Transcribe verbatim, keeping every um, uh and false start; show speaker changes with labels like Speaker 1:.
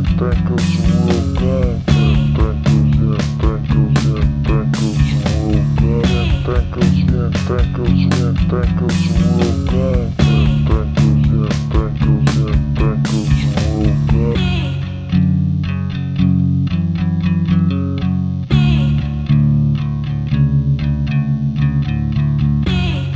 Speaker 1: think it's a real game. Think it's, think it's, think it's a real game. Think it's, think it's, think it's a real game.